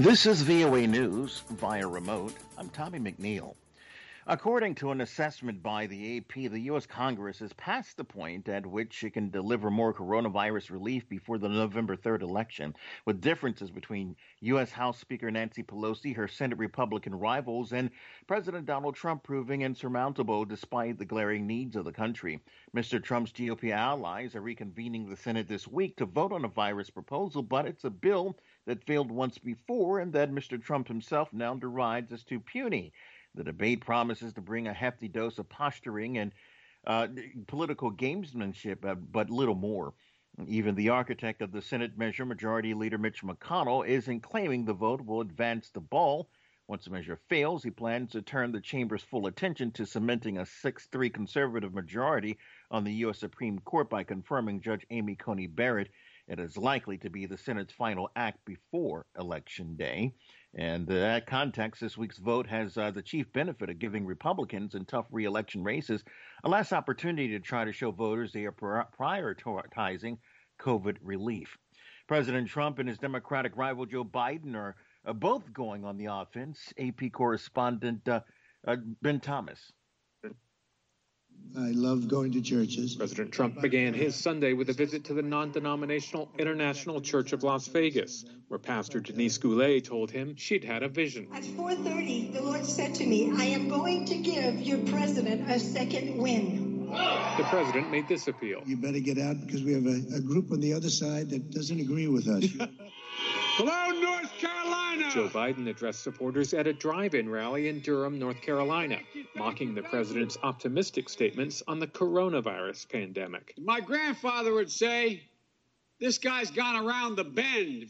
This is VOA News via remote. I'm Tommy McNeil. According to an assessment by the AP, the U.S. Congress has passed the point at which it can deliver more coronavirus relief before the November 3rd election, with differences between U.S. House Speaker Nancy Pelosi, her Senate Republican rivals, and President Donald Trump proving insurmountable despite the glaring needs of the country. Mr. Trump's GOP allies are reconvening the Senate this week to vote on a virus proposal, but it's a bill that failed once before and that Mr. Trump himself now derides as too puny. The debate promises to bring a hefty dose of posturing and political gamesmanship, but little more. Even the architect of the Senate measure, Majority Leader Mitch McConnell, isn't claiming the vote will advance the ball. Once the measure fails, he plans to turn the chamber's full attention to cementing a 6-3 conservative majority on the U.S. Supreme Court by confirming Judge Amy Coney Barrett. It is likely to be the Senate's final act before Election Day. And in that context, this week's vote has the chief benefit of giving Republicans in tough re-election races a last opportunity to try to show voters they are prioritizing COVID relief. President Trump and his Democratic rival Joe Biden are both going on the offense. AP correspondent Ben Thomas. I love going to churches. President Trump began his Sunday with a visit to the non-denominational International Church of Las Vegas, where Pastor Denise Goulet told him she'd had a vision. At 4:30, the Lord said to me, I am going to give your president a second win. The president made this appeal. You better get out because we have a group on the other side that doesn't agree with us. Hello, North Carolina! Joe Biden addressed supporters at a drive-in rally in Durham, North Carolina, mocking the president's optimistic statements on the coronavirus pandemic. My grandfather would say, this guy's gone around the bend.